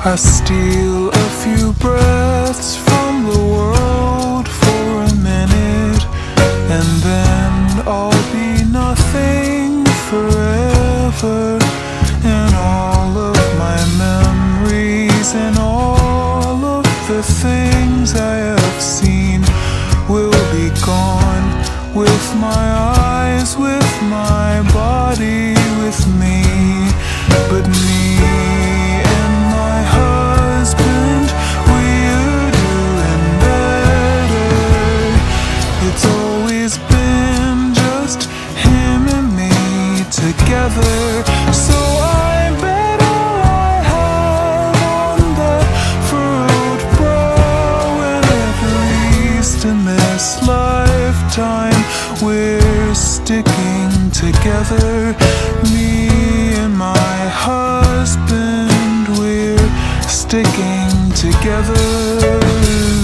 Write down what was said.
I steal a few breaths from the world for a minute, and then I'll be nothing forever. And all of my memories and all of the things I have seen will be gone, with my eyes, with my body, with me. But me and my husband, we're doing better. It's always been just him and me together. So I bet all I have on that furrowed brow, and at least in this lifetime we're sticking together. Me and my husband, we're sticking together.